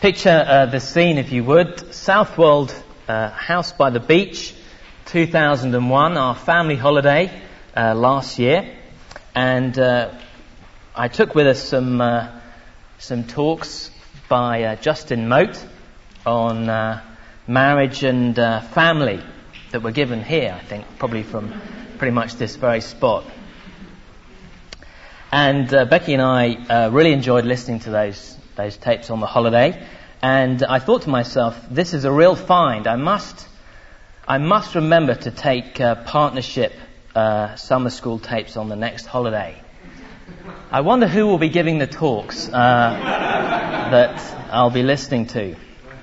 Picture the scene, if you would. Southwold House by the Beach, 2001, our family holiday last year. And I took with us some talks by Justin Mote on marriage and family that were given here, I think, probably from pretty much this very spot. And Becky and I really enjoyed listening to those tapes on the holiday, and I thought to myself, this is a real find. I must remember to take partnership summer school tapes on the next holiday. I wonder who will be giving the talks that I'll be listening to.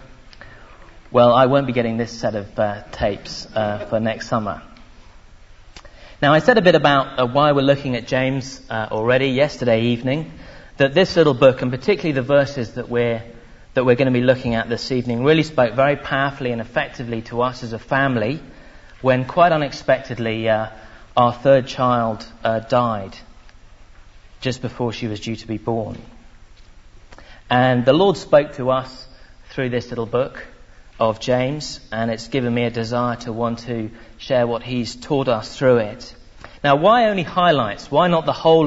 Well, I won't be getting this set of tapes for next summer. Now, I said a bit about why we're looking at James already yesterday evening, that this little book, and particularly the verses that we're going to be looking at this evening, really spoke very powerfully and effectively to us as a family when, quite unexpectedly, our third child died just before she was due to be born. And the Lord spoke to us through this little book of James, and it's given me a desire to want to share what he's taught us through it. Now, why only highlights? Why not the whole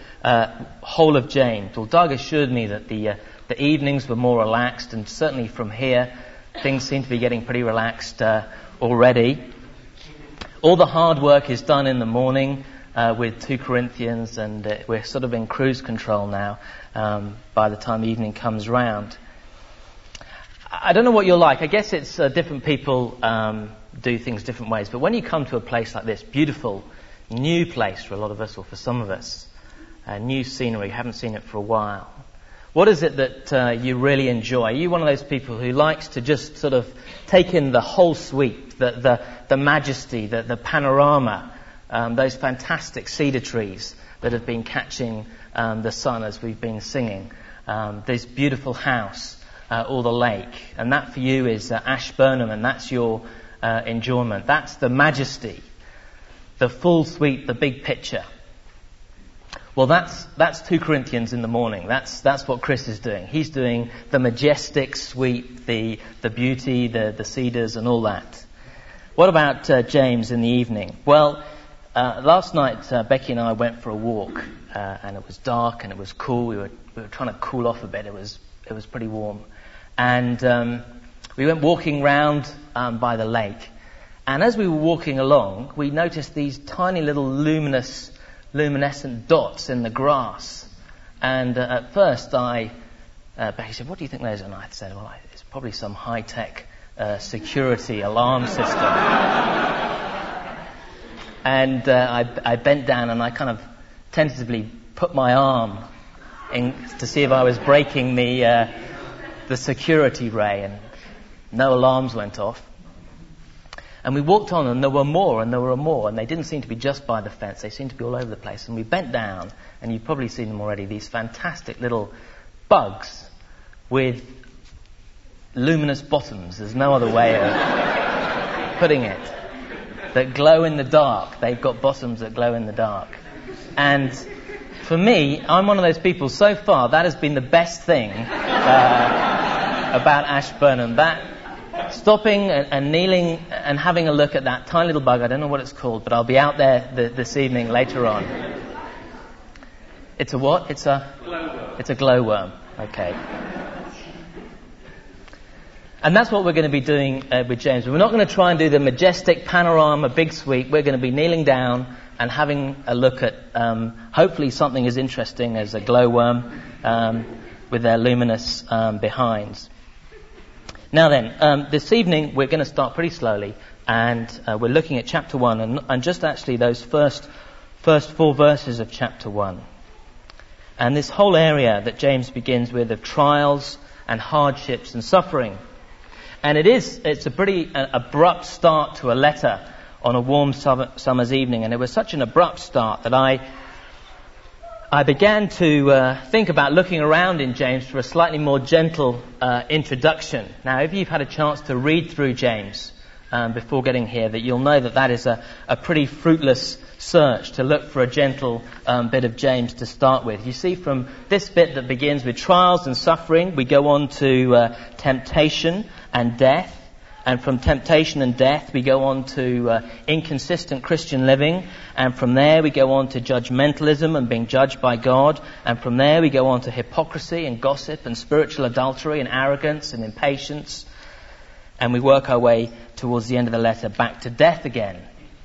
of James? Well, Doug assured me that the evenings were more relaxed, and certainly from here, things seem to be getting pretty relaxed already. All the hard work is done in the morning with 2 Corinthians, and we're sort of in cruise control now by the time evening comes round. I don't know what you're like. I guess it's different people do things different ways. But when you come to a place like this, beautiful, new place for a lot of us, or for some of us, new scenery, haven't seen it for a while. What is it that you really enjoy? Are you one of those people who likes to just sort of take in the whole suite, the majesty, the panorama, those fantastic cedar trees that have been catching the sun as we've been singing, this beautiful house, or the lake, and that for you is Ashburnham, and that's your enjoyment. That's the majesty, the full suite, the big picture. Well, that's 2 Corinthians in the morning. That's what Chris is doing. He's doing the majestic suite, the beauty, the cedars, and all that. What about James in the evening? Well, last night Becky and I went for a walk, and it was dark and it was cool. We were trying to cool off a bit. It was pretty warm. And we went walking round by the lake. And as we were walking along, we noticed these tiny little luminescent dots in the grass. And at first Becky said, "What do you think those are?" And I said, "Well, it's probably some high-tech security alarm system." And I bent down and I kind of tentatively put my arm in to see if I was breaking the security ray, and no alarms went off. And we walked on, and there were more, and there were more, and they didn't seem to be just by the fence, they seemed to be all over the place. And we bent down, and you've probably seen them already, these fantastic little bugs with luminous bottoms, there's no other way of putting it, that glow in the dark. They've got bottoms that glow in the dark. And for me, I'm one of those people, so far, that has been the best thing about Ashburnham. That stopping and kneeling and having a look at that tiny little bug, I don't know what it's called, but I'll be out there this evening later on. It's a what? It's a glowworm. It's a glowworm. Okay. And that's what we're going to be doing with James. We're not going to try and do the majestic panorama, big sweep. We're going to be kneeling down and having a look at hopefully something as interesting as a glowworm with their luminous behinds. Now then, this evening we're going to start pretty slowly, and we're looking at chapter 1, and just actually those first 4 verses of chapter 1. And this whole area that James begins with of trials and hardships and suffering. And it's a pretty abrupt start to a letter on a warm summer's evening, and it was such an abrupt start that I began to think about looking around in James for a slightly more gentle introduction. Now, if you've had a chance to read through James before getting here, that you'll know that that is a pretty fruitless search to look for a gentle bit of James to start with. You see, from this bit that begins with trials and suffering, we go on to temptation and death. And from temptation and death, we go on to inconsistent Christian living. And from there, we go on to judgmentalism and being judged by God. And from there, we go on to hypocrisy and gossip and spiritual adultery and arrogance and impatience. And we work our way towards the end of the letter back to death again.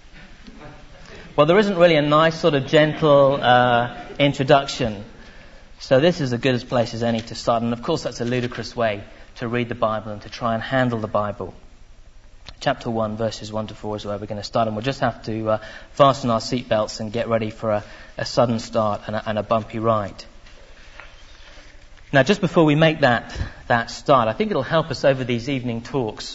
Well, there isn't really a nice sort of gentle introduction. So this is as good a place as any to start. And of course, that's a ludicrous way to read the Bible and to try and handle the Bible. Chapter 1, verses 1 to 4 is where we're going to start, and we'll just have to fasten our seatbelts and get ready for a sudden start and a bumpy ride. Now, just before we make that start, I think it'll help us over these evening talks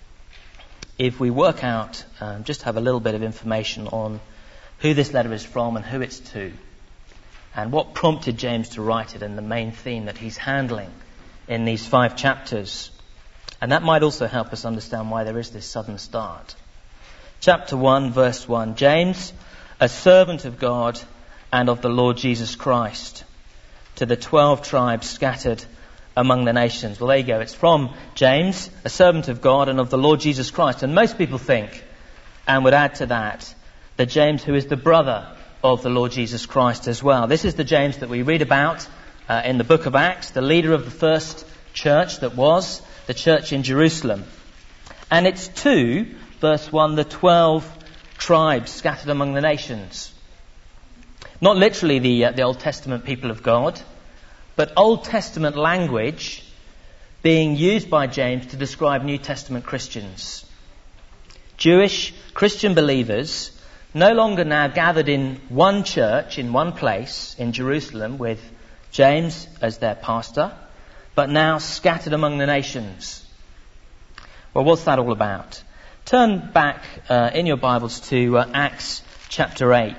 if we work out, just have a little bit of information on who this letter is from and who it's to, and what prompted James to write it, and the main theme that he's handling in these 5 chapters. And that might also help us understand why there is this sudden start. Chapter 1, verse 1. James, a servant of God and of the Lord Jesus Christ, to the 12 tribes scattered among the nations. Well, there you go. It's from James, a servant of God and of the Lord Jesus Christ. And most people think, and would add to that James who is the brother of the Lord Jesus Christ as well. This is the James that we read about in the book of Acts, the leader of the first church that was the church in Jerusalem. And it's to, verse 1, the 12 tribes scattered among the nations. Not literally the Old Testament people of God, but Old Testament language being used by James to describe New Testament Christians. Jewish Christian believers no longer now gathered in one church, in one place, in Jerusalem, with James as their pastor, but now scattered among the nations. Well, what's that all about? Turn back in your Bibles to Acts chapter 8.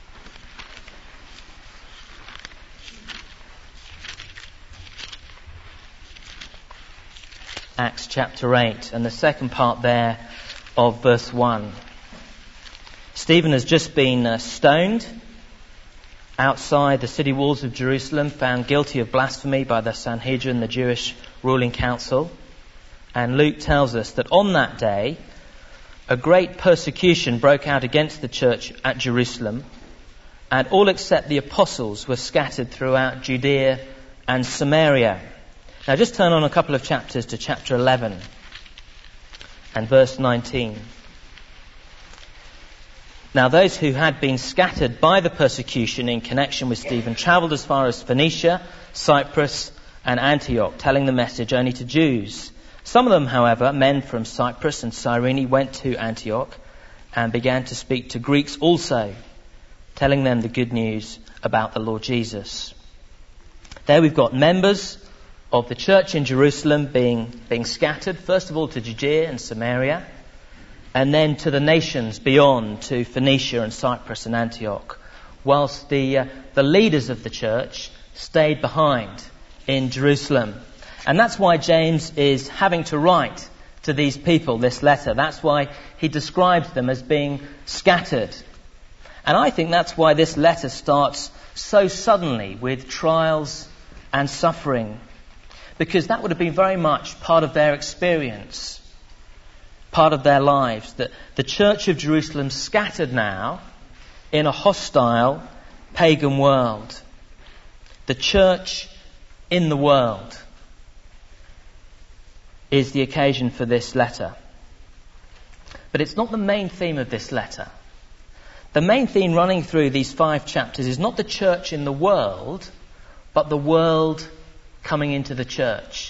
Acts chapter 8, and the second part there of verse 1. Stephen has just been stoned outside the city walls of Jerusalem, found guilty of blasphemy by the Sanhedrin, the Jewish ruling council. And Luke tells us that on that day, a great persecution broke out against the church at Jerusalem, and all except the apostles were scattered throughout Judea and Samaria. Now just turn on a couple of chapters to chapter 11 and verse 19. Now those who had been scattered by the persecution in connection with Stephen travelled as far as Phoenicia, Cyprus and Antioch, telling the message only to Jews. Some of them, however, men from Cyprus and Cyrene, went to Antioch and began to speak to Greeks also, telling them the good news about the Lord Jesus. There we've got members of the church in Jerusalem being scattered, first of all to Judea and Samaria, and then to the nations beyond, to Phoenicia and Cyprus and Antioch, whilst the leaders of the church stayed behind in Jerusalem. And that's why James is having to write to these people this letter. That's why he describes them as being scattered. And I think that's why this letter starts so suddenly with trials and suffering, because that would have been very much part of their experience, part of their lives, that the church of Jerusalem scattered now in a hostile pagan world. The church in the world is the occasion for this letter. But it's not the main theme of this letter. The main theme running through these 5 chapters is not the church in the world, but the world coming into the church.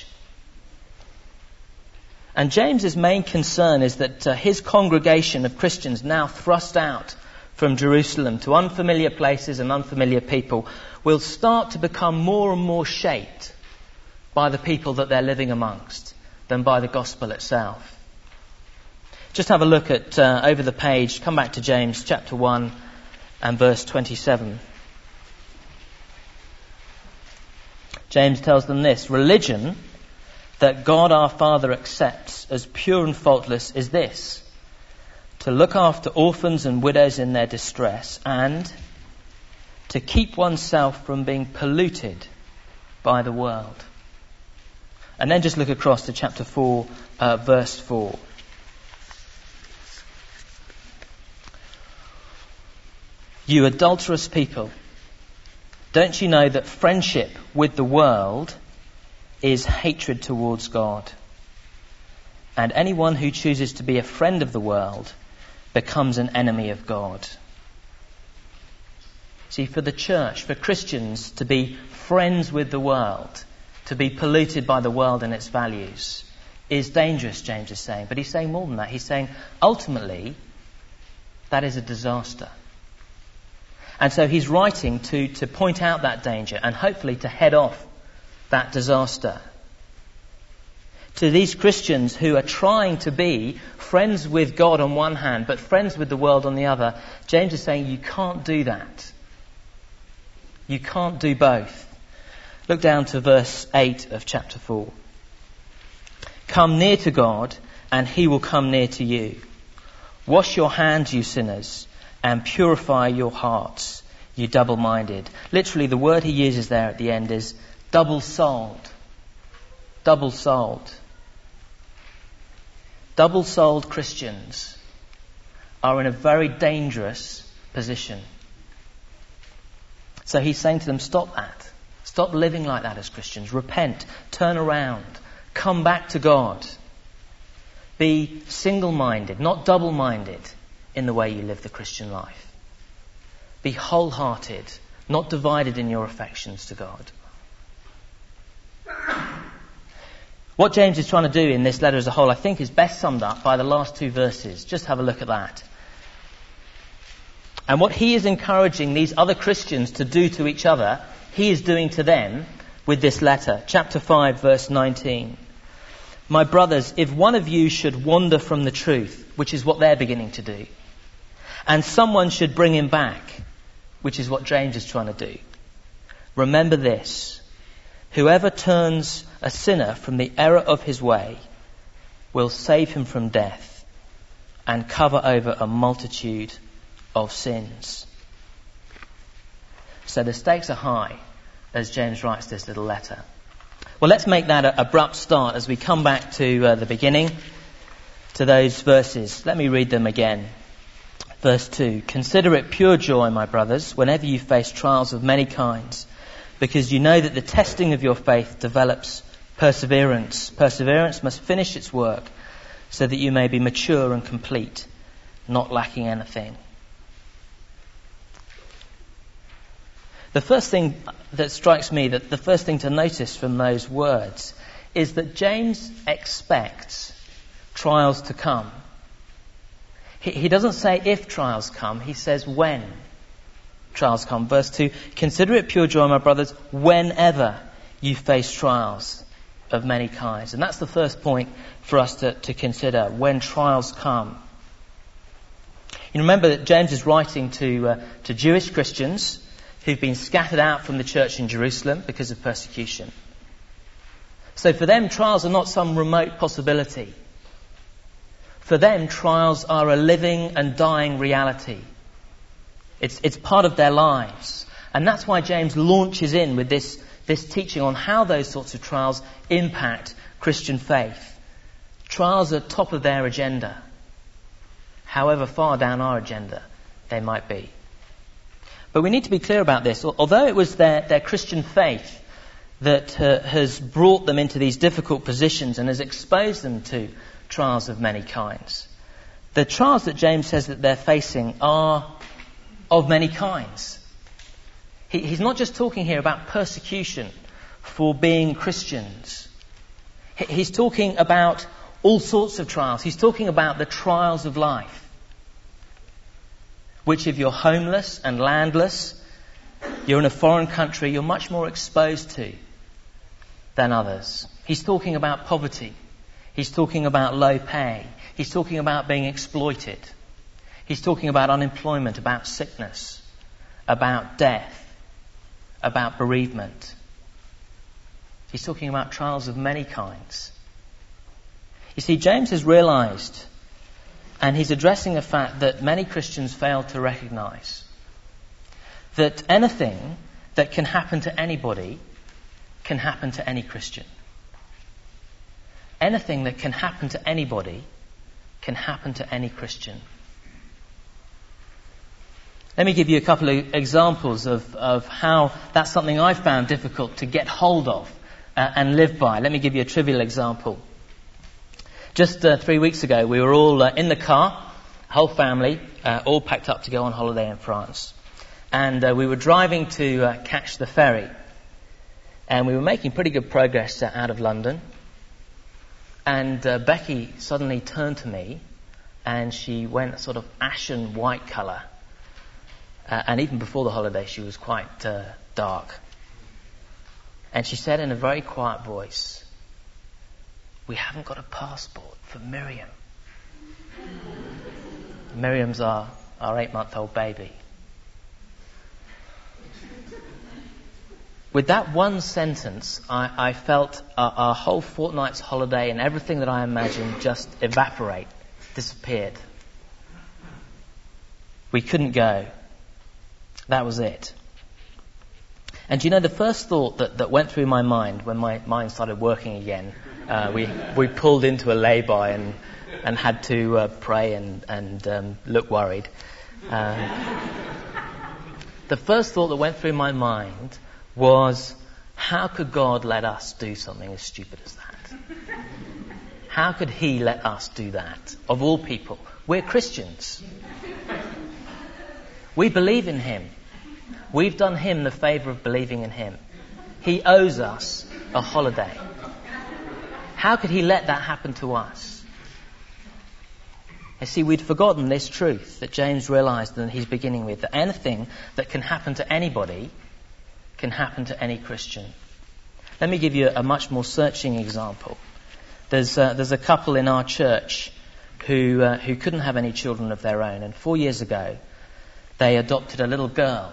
And James's main concern is that his congregation of Christians, now thrust out from Jerusalem to unfamiliar places and unfamiliar people, will start to become more and more shaped by the people that they're living amongst than by the gospel itself. Just have a look at over the page, come back to James chapter 1 and verse 27. James tells them this: religion that God our Father accepts as pure and faultless is this: to look after orphans and widows in their distress, and to keep oneself from being polluted by the world. And then just look across to chapter 4, verse 4. You adulterous people, don't you know that friendship with the world is hatred towards God? And anyone who chooses to be a friend of the world becomes an enemy of God. See, for the church, for Christians to be friends with the world, to be polluted by the world and its values, is dangerous, James is saying. But he's saying more than that. He's saying, ultimately, that is a disaster. And so he's writing to point out that danger and hopefully to head off that disaster. To these Christians who are trying to be friends with God on one hand, but friends with the world on the other, James is saying you can't do that. You can't do both. Look down to verse 8 of chapter 4. Come near to God, and he will come near to you. Wash your hands, you sinners, and purify your hearts, you double-minded. Literally, the word he uses there at the end is double-souled. Double-souled. Double-souled Christians are in a very dangerous position. So he's saying to them, stop that. Stop living like that as Christians. Repent. Turn around. Come back to God. Be single-minded, not double-minded in the way you live the Christian life. Be wholehearted, not divided in your affections to God. What James is trying to do in this letter as a whole, I think, is best summed up by the last two verses. Just have a look at that. And what he is encouraging these other Christians to do to each other, he is doing to them with this letter. Chapter 5, verse 19. My brothers, if one of you should wander from the truth, which is what they're beginning to do, and someone should bring him back, which is what James is trying to do, remember this: whoever turns a sinner from the error of his way will save him from death and cover over a multitude of sins. So the stakes are high as James writes this little letter. Well, let's make that an abrupt start as we come back to the beginning, to those verses. Let me read them again. Verse 2. Consider it pure joy, my brothers, whenever you face trials of many kinds, because you know that the testing of your faith develops perseverance. Perseverance must finish its work so that you may be mature and complete, not lacking anything. The first thing that strikes me, that the first thing to notice from those words, is that James expects trials to come. He doesn't say if trials come, he says when trials come. Verse 2, consider it pure joy, my brothers, whenever you face trials of many kinds. And that's the first point for us to consider, when trials come. You remember that James is writing to Jewish Christians who've been scattered out from the church in Jerusalem because of persecution. So for them, trials are not some remote possibility. For them, trials are a living and dying reality. It's part of their lives. And that's why James launches in with this teaching on how those sorts of trials impact Christian faith. Trials are top of their agenda, however far down our agenda they might be. But we need to be clear about this. Although it was their Christian faith that has brought them into these difficult positions and has exposed them to trials of many kinds, the trials that James says that they're facing are of many kinds. He's not just talking here about persecution for being Christians. He's talking about all sorts of trials. He's talking about the trials of life, which if you're homeless and landless, you're in a foreign country, you're much more exposed to than others. He's talking about poverty. He's talking about low pay. He's talking about being exploited. He's talking about unemployment, about sickness, about death, about bereavement. He's talking about trials of many kinds. You see, James has realized, and he's addressing a fact that many Christians fail to recognize, that anything that can happen to anybody can happen to any Christian. Anything that can happen to anybody can happen to any Christian. Let me give you a couple of examples of how that's something I found difficult to get hold of and live by. Let me give you a trivial example. Just 3 weeks ago, we were all in the car, whole family, all packed up to go on holiday in France. And we were driving to catch the ferry. And we were making pretty good progress out of London. And Becky suddenly turned to me and she went a sort of ashen white colour. And even before the holiday, she was quite dark. And she said in a very quiet voice, "We haven't got a passport for Miriam." Miriam's our 8-month-old baby. With that one sentence, I felt our whole fortnight's holiday and everything that I imagined just evaporate, disappeared. We couldn't go. That was it. And you know, the first thought that went through my mind when my mind started working again, we pulled into a lay-by and had to pray and look worried. The first thought that went through my mind was, how could God let us do something as stupid as that? How could He let us do that? Of all people, we're Christians. We believe in Him. We've done Him the favour of believing in Him. He owes us a holiday. How could He let that happen to us? You see, we'd forgotten this truth that James realised and he's beginning with, that anything that can happen to anybody can happen to any Christian. Let me give you a much more searching example. There's a couple in our church who couldn't have any children of their own, and 4 years ago they adopted a little girl.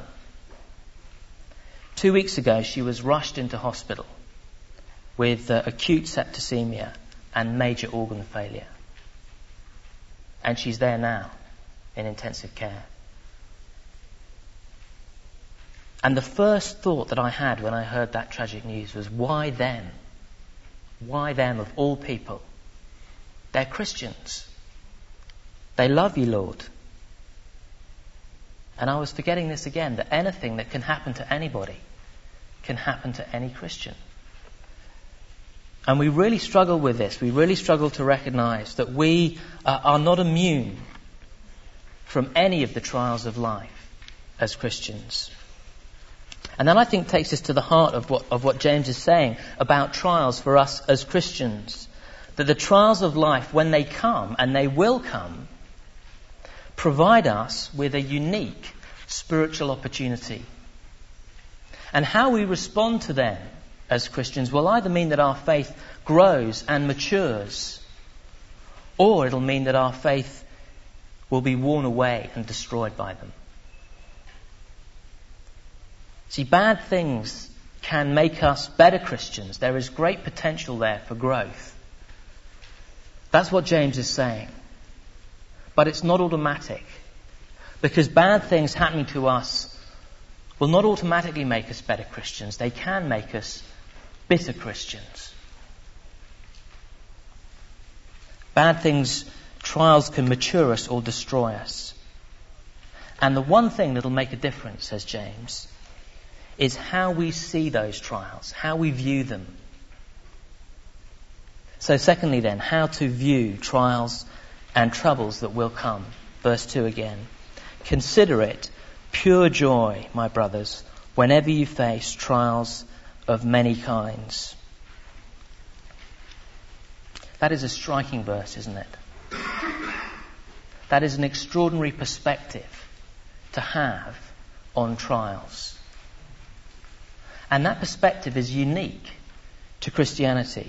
2 weeks ago she was rushed into hospital with acute septicemia and major organ failure. And she's there now in intensive care. And the first thought that I had when I heard that tragic news was, why them? Why them of all people? They're Christians. They love you, Lord. And I was forgetting this again, that anything that can happen to anybody can happen to any Christian. And we really struggle with this. We really struggle to recognize that we are not immune from any of the trials of life as Christians. And that, I think, takes us to the heart of what James is saying about trials for us as Christians. That the trials of life, when they come, and they will come, provide us with a unique spiritual opportunity. And how we respond to them as Christians will either mean that our faith grows and matures, or it'll mean that our faith will be worn away and destroyed by them. See, bad things can make us better Christians. There is great potential there for growth. That's what James is saying. But it's not automatic. Because bad things happening to us will not automatically make us better Christians. They can make us bitter Christians. Bad things, trials can mature us or destroy us. And the one thing that'll make a difference, says James, is how we see those trials, how we view them. So secondly then, how to view trials and troubles that will come. Verse 2 again. Consider it pure joy, my brothers, whenever you face trials of many kinds. That is a striking verse, isn't it? That is an extraordinary perspective to have on trials. And that perspective is unique to Christianity.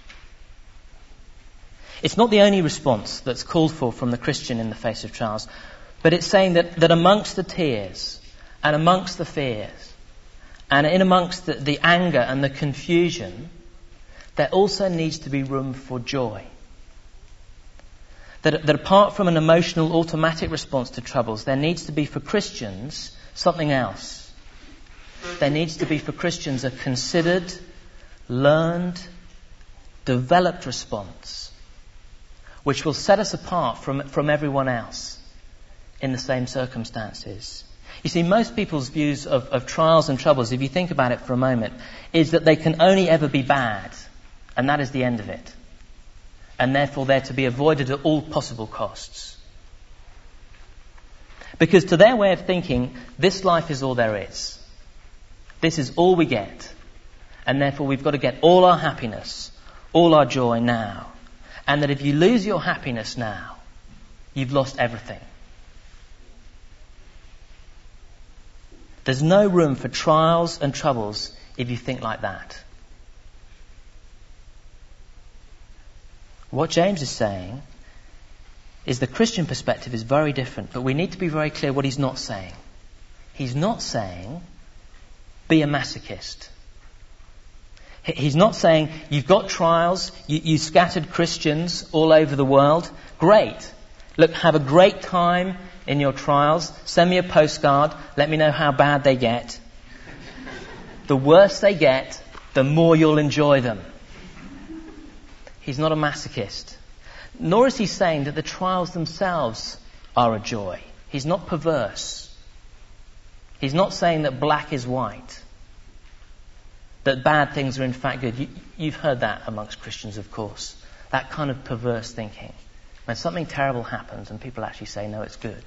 It's not the only response that's called for from the Christian in the face of trials, but it's saying that amongst the tears and amongst the fears and in amongst the anger and the confusion there also needs to be room for joy. That apart from an emotional automatic response to troubles, there needs to be for Christians something else. There needs to be for Christians a considered, learned, developed response which will set us apart from everyone else in the same circumstances. You see, most people's views of trials and troubles, if you think about it for a moment, is that they can only ever be bad, and that is the end of it. And therefore they're to be avoided at all possible costs. Because to their way of thinking, this life is all there is. This is all we get. And therefore we've got to get all our happiness, all our joy now. And that if you lose your happiness now, you've lost everything. There's no room for trials and troubles if you think like that. What James is saying is the Christian perspective is very different, but we need to be very clear what he's not saying. He's not saying, be a masochist. He's not saying, you've got trials, you scattered Christians all over the world. Great. Look, have a great time in your trials. Send me a postcard. Let me know how bad they get. The worse they get, the more you'll enjoy them. He's not a masochist. Nor is he saying that the trials themselves are a joy. He's not perverse. He's not saying that black is white. That bad things are in fact good. You've heard that amongst Christians, of course. That kind of perverse thinking. When something terrible happens and people actually say, no, it's good.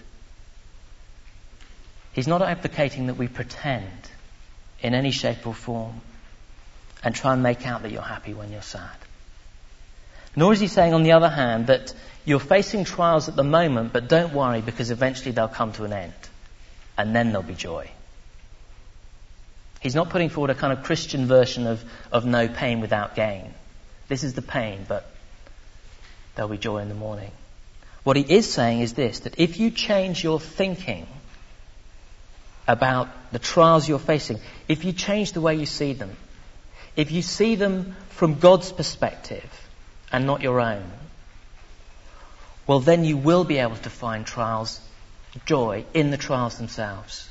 He's not advocating that we pretend in any shape or form and try and make out that you're happy when you're sad. Nor is he saying, on the other hand, that you're facing trials at the moment, but don't worry because eventually they'll come to an end. And then there'll be joy. He's not putting forward a kind of Christian version of no pain without gain. This is the pain, but there'll be joy in the morning. What he is saying is this, that if you change your thinking about the trials you're facing, if you change the way you see them, if you see them from God's perspective and not your own, well then you will be able to find joy in the trials themselves.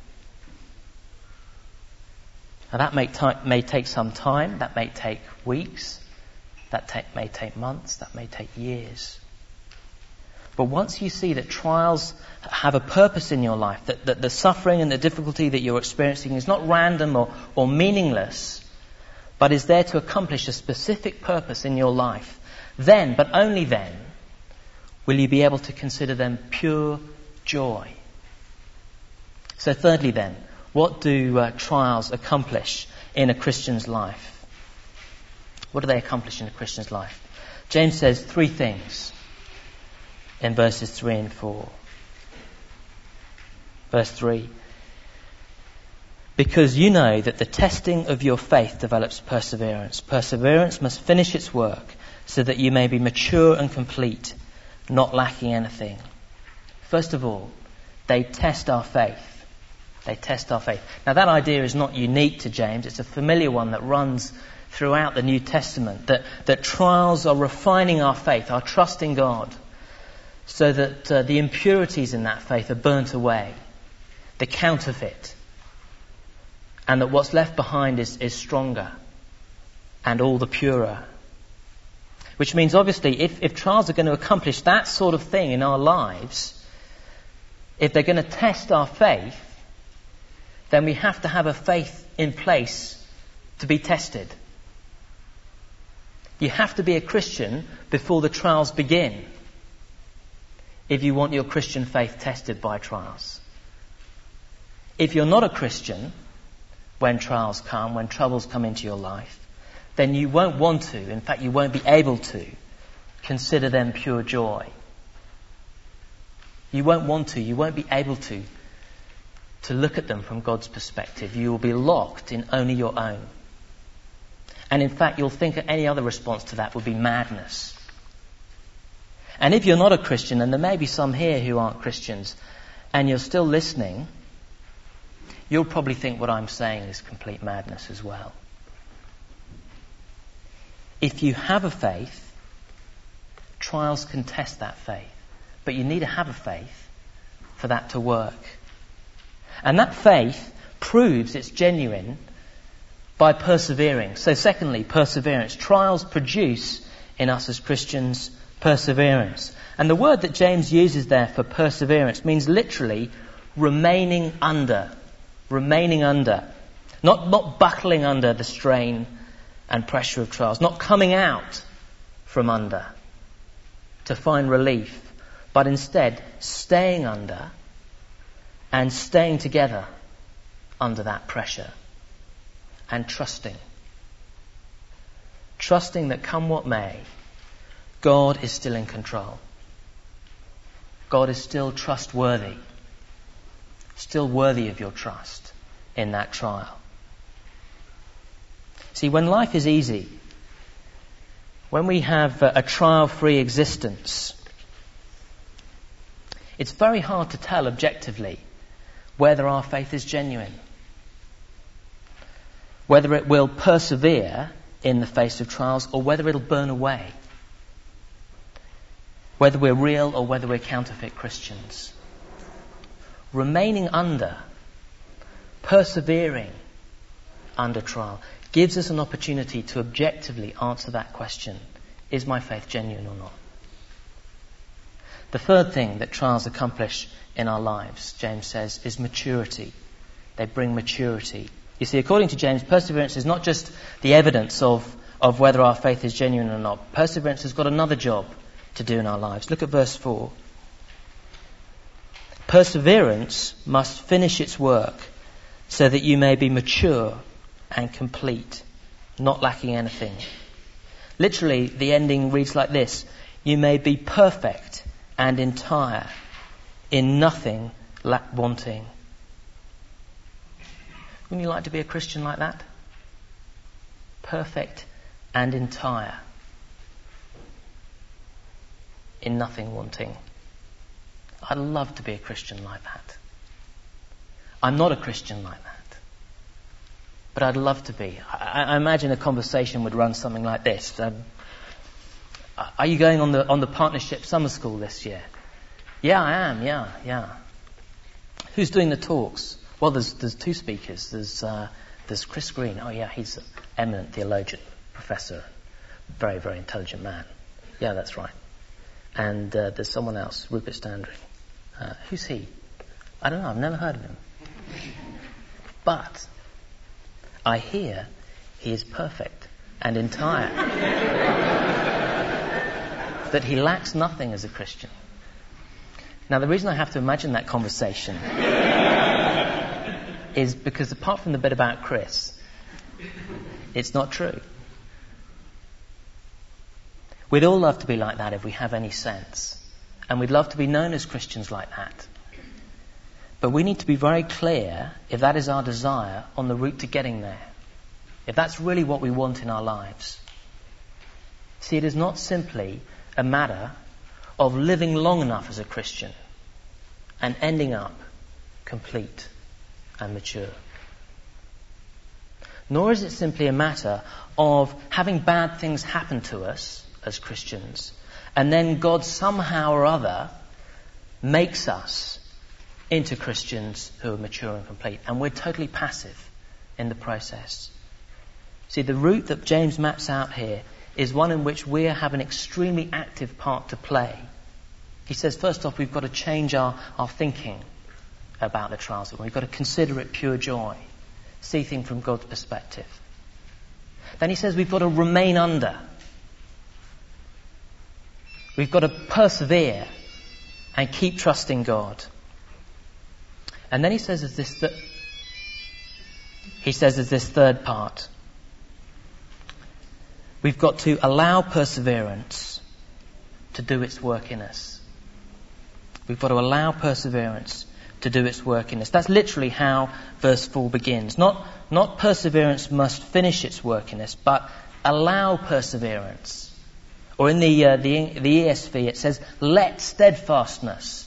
Now that may take some time, that may take weeks, may take months, that may take years. But once you see that trials have a purpose in your life, that the suffering and the difficulty that you're experiencing is not random or meaningless, but is there to accomplish a specific purpose in your life, then, but only then, will you be able to consider them pure joy. So thirdly then, what do trials accomplish in a Christian's life? What do they accomplish in a Christian's life? James says 3 things in verses 3 and 4. Verse 3. Because you know that the testing of your faith develops perseverance. Perseverance must finish its work so that you may be mature and complete, not lacking anything. First of all, they test our faith. They test our faith. Now that idea is not unique to James. It's a familiar one that runs throughout the New Testament. That trials are refining our faith, our trust in God, so that the impurities in that faith are burnt away, the counterfeit, and that what's left behind is stronger and all the purer. Which means obviously if trials are going to accomplish that sort of thing in our lives, if they're going to test our faith, then we have to have a faith in place to be tested. You have to be a Christian before the trials begin if you want your Christian faith tested by trials. If you're not a Christian, when trials come, when troubles come into your life, then you won't want to, in fact you won't be able to, consider them pure joy. You won't want to, you won't be able to look at them from God's perspective. You will be locked in only your own. And in fact, you'll think that any other response to that would be madness. And if you're not a Christian, and there may be some here who aren't Christians, and you're still listening, you'll probably think what I'm saying is complete madness as well. if you have a faith, trials can test that faith. But you need to have a faith for that to work. And that faith proves it's genuine by persevering. So secondly, perseverance. Trials produce in us as Christians perseverance. And the word that James uses there for perseverance means literally remaining under. Remaining under. Not buckling under the strain and pressure of trials. Not coming out from under to find relief. But instead staying under and staying together under that pressure. And trusting. Trusting that come what may, God is still in control. God is still trustworthy. Still worthy of your trust in that trial. See, when life is easy, when we have a trial-free existence, it's very hard to tell objectively whether our faith is genuine. Whether it will persevere in the face of trials or whether it'll burn away. Whether we're real or whether we're counterfeit Christians. Remaining under, persevering under trial, gives us an opportunity to objectively answer that question. Is my faith genuine or not? The third thing that trials accomplish in our lives, James says, is maturity. They bring maturity. You see, according to James, perseverance is not just the evidence of whether our faith is genuine or not. Perseverance has got another job to do in our lives. Look at verse 4. Perseverance must finish its work so that you may be mature and complete, not lacking anything. Literally, the ending reads like this: you may be perfect and entire, in nothing wanting. Wouldn't you like to be a Christian like that? Perfect and entire, in nothing wanting. I'd love to be a Christian like that. I'm not a Christian like that, but I'd love to be. I imagine a conversation would run something like this. Are you going on the partnership summer school this year? Yeah, I am. Yeah. Who's doing the talks? Well, there's two speakers. There's Chris Green. Oh yeah, he's an eminent theologian, professor, very, very intelligent man. Yeah, that's right. And there's someone else, Rupert Standring. Who's he? I don't know. I've never heard of him. But I hear he is perfect and entire. That he lacks nothing as a Christian. Now, the reason I have to imagine that conversation is because apart from the bit about Chris, it's not true. We'd all love to be like that if we have any sense. And we'd love to be known as Christians like that. But we need to be very clear, if that is our desire, on the route to getting there. If that's really what we want in our lives. See, it is not simply a matter of living long enough as a Christian and ending up complete and mature. Nor is it simply a matter of having bad things happen to us as Christians, and then God somehow or other makes us into Christians who are mature and complete, and we're totally passive in the process. See, the route that James maps out here is one in which we have an extremely active part to play. He says, first off, we've got to change our thinking about the trials. We've got to consider it pure joy, see things from God's perspective. Then he says we've got to remain under. We've got to persevere and keep trusting God. And then he says there's this third part. We've got to allow perseverance to do its work in us. We've got to allow perseverance to do its work in us. That's literally how verse 4 begins. Not perseverance must finish its work in us, but allow perseverance. Or in the ESV it says, let steadfastness.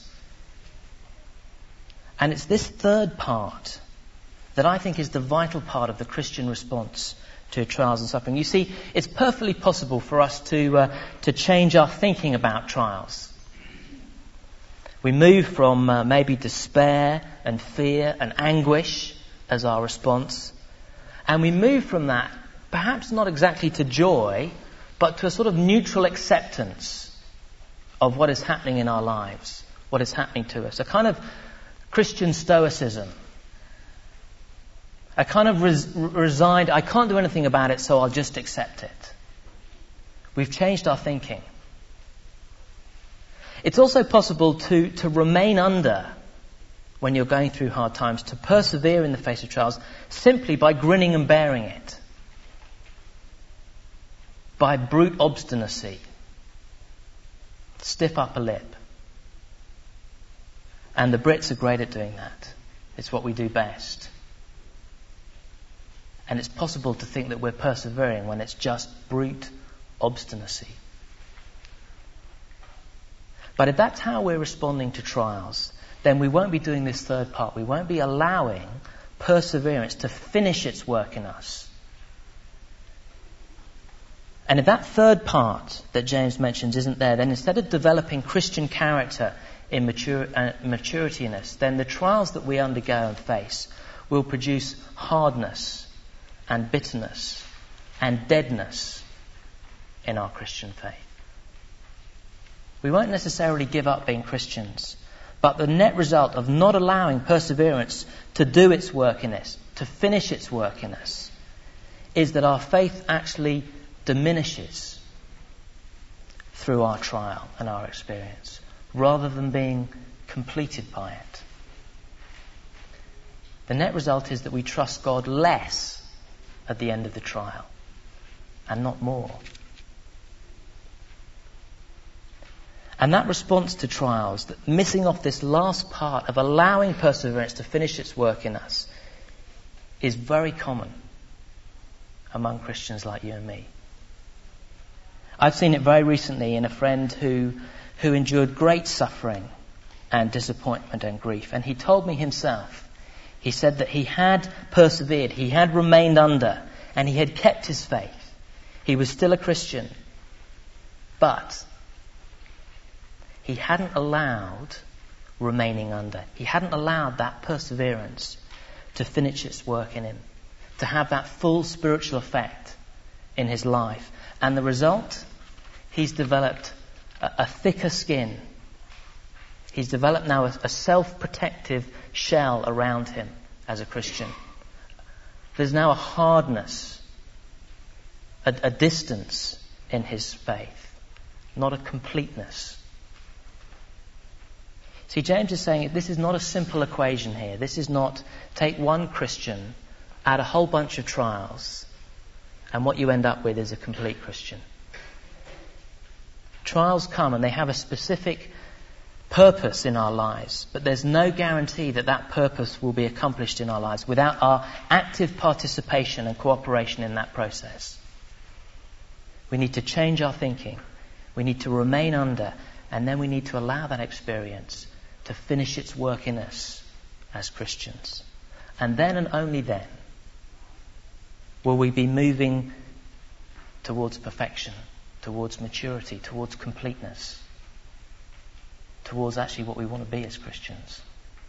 And it's this third part that I think is the vital part of the Christian response to trials and suffering. You see, it's perfectly possible for us to change our thinking about trials. We move from maybe despair and fear and anguish as our response, and we move from that perhaps not exactly to joy, but to a sort of neutral acceptance of what is happening in our lives, what is happening to us. A kind of Christian stoicism. A kind of resigned, I can't do anything about it, so I'll just accept it. We've changed our thinking. It's also possible to remain under when you're going through hard times, to persevere in the face of trials simply by grinning and bearing it. By brute obstinacy. Stiff upper lip. And the Brits are great at doing that. It's what we do best. And it's possible to think that we're persevering when it's just brute obstinacy. But if that's how we're responding to trials, then we won't be doing this third part. We won't be allowing perseverance to finish its work in us. And if that third part that James mentions isn't there, then instead of developing Christian character in maturity in us, then the trials that we undergo and face will produce hardness and bitterness and deadness in our Christian faith. We won't necessarily give up being Christians, but the net result of not allowing perseverance to do its work in us, to finish its work in us, is that our faith actually diminishes through our trial and our experience, rather than being completed by it. The net result is that we trust God less at the end of the trial, and not more. And that response to trials, that missing off this last part of allowing perseverance to finish its work in us, is very common among Christians like you and me. I've seen it very recently in a friend who endured great suffering and disappointment and grief. And he told me himself, he said that he had persevered, he had remained under, and he had kept his faith. He was still a Christian, but he hadn't allowed remaining under. He hadn't allowed that perseverance to finish its work in him, to have that full spiritual effect in his life. And the result? He's developed a thicker skin. He's developed now a self-protective shell around him as a Christian. There's now a hardness, a distance in his faith, not a completeness. See, James is saying this is not a simple equation here. This is not take one Christian, add a whole bunch of trials, and what you end up with is a complete Christian. Trials come and they have a specific purpose in our lives, but there's no guarantee that that purpose will be accomplished in our lives without our active participation and cooperation in that process. We need to change our thinking. We need to remain under, and then we need to allow that experience to finish its work in us as Christians. And then and only then will we be moving towards perfection, towards maturity, towards completeness, towards actually what we want to be as Christians.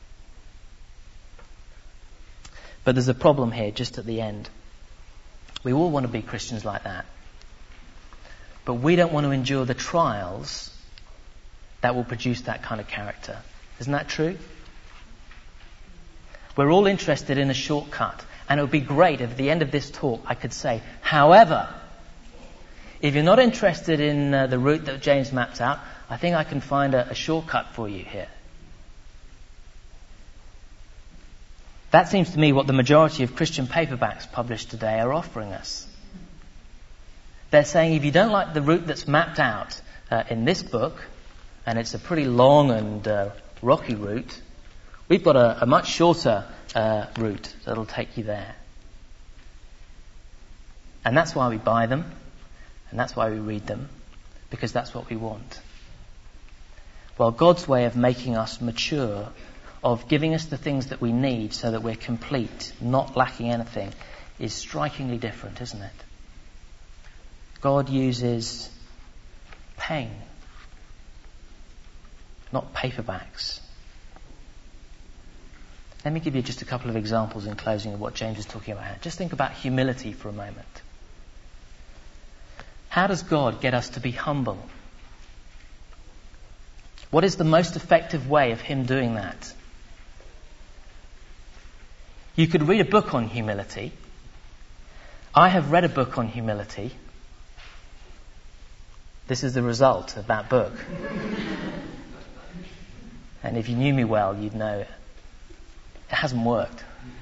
But there's a problem here just at the end. We all want to be Christians like that. But we don't want to endure the trials that will produce that kind of character. Isn't that true? We're all interested in a shortcut. And it would be great if at the end of this talk I could say, however, if you're not interested in the route that James maps out, I think I can find a shortcut for you here. That seems to me what the majority of Christian paperbacks published today are offering us. They're saying if you don't like the route that's mapped out in this book, and it's a pretty long and rocky route, we've got a much shorter route that'll take you there. And that's why we buy them, and that's why we read them, because that's what we want. Well, God's way of making us mature, of giving us the things that we need so that we're complete, not lacking anything, is strikingly different, isn't it? God uses pain, not paperbacks. Let me give you just a couple of examples in closing of what James is talking about here. Just think about humility for a moment. How does God get us to be humble? What is the most effective way of him doing that? You could read a book on humility. I have read a book on humility. This is the result of that book. And if you knew me well, you'd know it hasn't worked.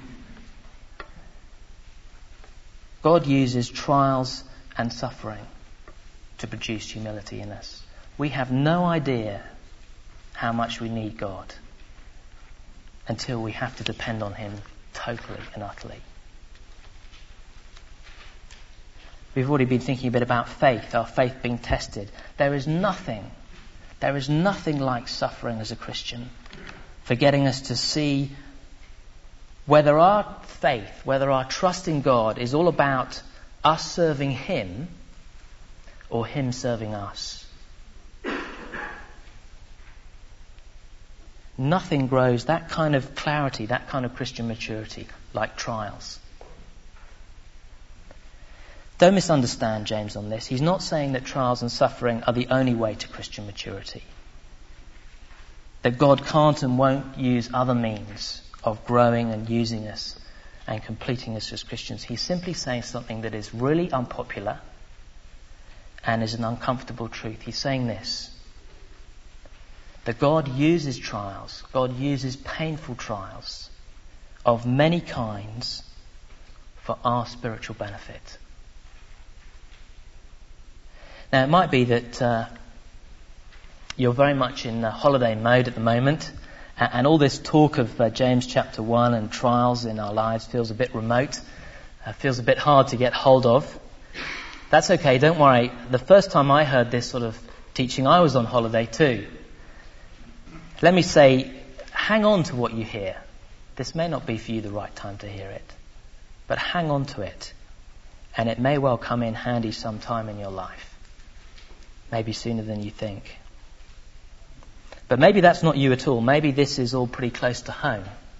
God uses trials and suffering to produce humility in us. We have no idea how much we need God until we have to depend on him totally and utterly. We've already been thinking a bit about faith, our faith being tested. There is nothing like suffering as a Christian for getting us to see whether our faith, whether our trust in God is all about us serving him or him serving us. Nothing grows that kind of clarity, that kind of Christian maturity, like trials. Don't misunderstand James on this. He's not saying that trials and suffering are the only way to Christian maturity. That God can't and won't use other means of growing and using us and completing us as Christians. He's simply saying something that is really unpopular and is an uncomfortable truth. He's saying this: that God uses trials, God uses painful trials of many kinds for our spiritual benefit. Now, it might be that you're very much in holiday mode at the moment, and all this talk of James chapter 1 and trials in our lives feels a bit remote, feels a bit hard to get hold of. That's okay, don't worry. The first time I heard this sort of teaching, I was on holiday too. Let me say, hang on to what you hear. This may not be for you the right time to hear it, but hang on to it, and it may well come in handy sometime in your life. Maybe sooner than you think. But maybe that's not you at all. Maybe this is all pretty close to home.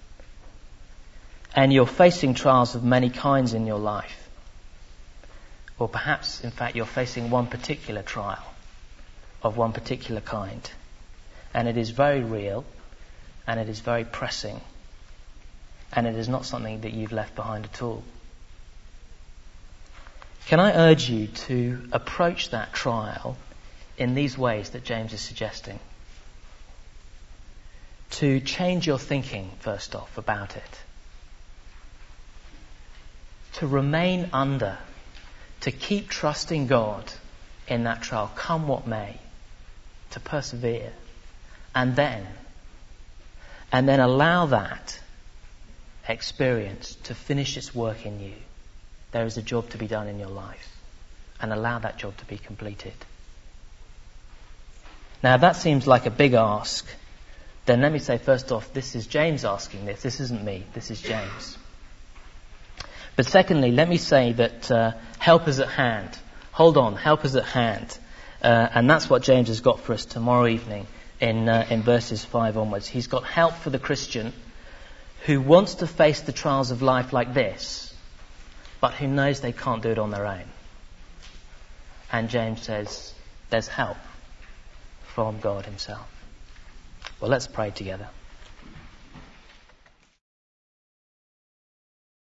And you're facing trials of many kinds in your life. Or perhaps, in fact, you're facing one particular trial of one particular kind. And it is very real, and it is very pressing, and it is not something that you've left behind at all. Can I urge you to approach that trial in these ways that James is suggesting? To change your thinking, first off, about it. To remain under, to keep trusting God in that trial, come what may, to persevere. And then allow that experience to finish its work in you. There is a job to be done in your life, and allow that job to be completed. Now, if that seems like a big ask, then let me say first off, this is James asking this. This isn't me. This is James. But secondly, let me say that help is at hand. Hold on, help is at hand. And that's what James has got for us tomorrow evening in verses 5 onwards. He's got help for the Christian who wants to face the trials of life like this, but who knows they can't do it on their own. And James says there's help from God himself. Well, let's pray together.